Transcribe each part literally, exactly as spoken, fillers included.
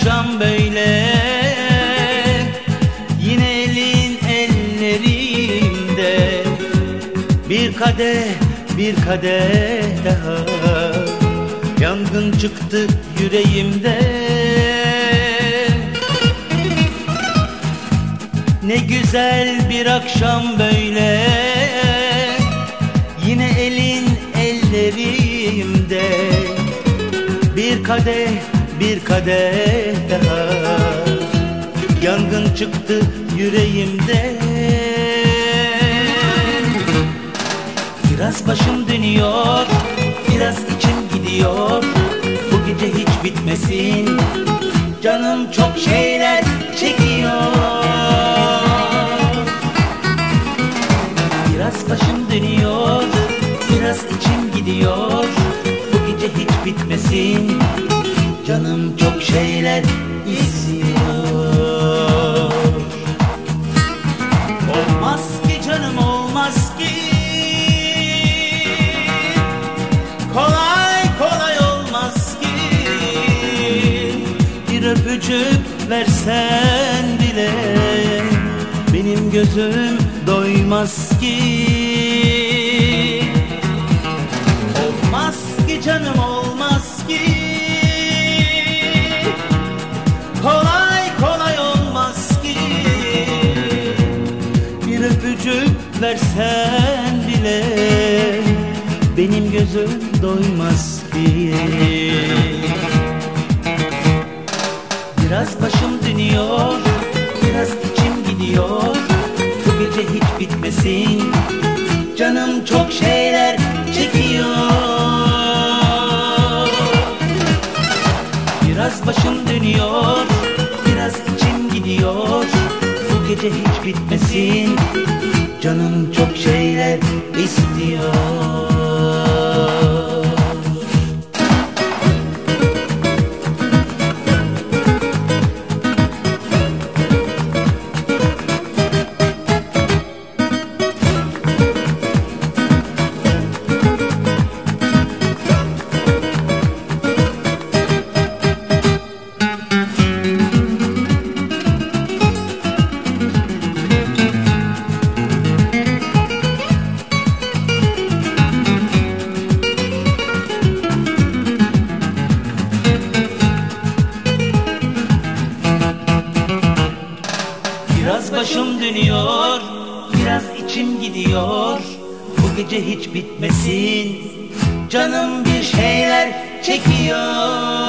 akşam böyle, yine elin ellerimde. Bir kadeh, bir kadeh daha, yangın çıktı yüreğimde. Ne güzel bir akşam böyle, yine elin ellerimde. Bir kadeh, bir kadeh daha, yangın çıktı yüreğimde. Biraz başım dönüyor, biraz içim gidiyor. Bu gece hiç bitmesin, canım çok şeyler çekiyor. Biraz başım dönüyor, biraz içim gidiyor. Bu gece hiç bitmesin, canım çok şeyler istiyor. Olmaz ki canım, olmaz ki, kolay kolay olmaz ki. Bir öpücük versen bile benim gözüm doymaz ki. Olmaz ki canım, olmaz ki, kolay kolay olmaz ki. Bir öpücük versen bile benim gözüm doymaz ki. Biraz başım dönüyor, biraz içim gidiyor. Bu gece hiç bitmesin, canım çok şeyler çekiyor. Biraz başım dönüyor, biraz içim gidiyor. Bu gece hiç bitmesin, canım çok şeyler istiyor. Biraz başım dönüyor, biraz içim gidiyor. Bu gece hiç bitmesin, canım bir şeyler çekiyor.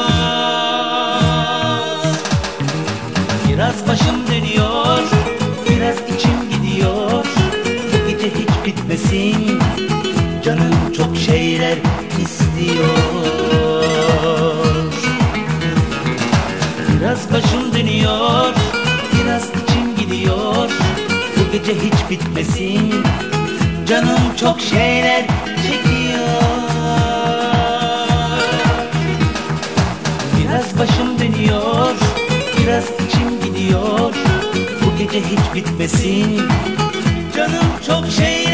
Biraz başım dönüyor, biraz içim gidiyor. Bu gece hiç bitmesin, canım çok şeyler istiyor. Biraz başım dönüyor, biraz içim gidiyor. Bu gece hiç bitmesin, canım çok şeyler çekiyor. Biraz başım dönüyor, biraz içim gidiyor. Bu gece hiç bitmesin, canım çok şey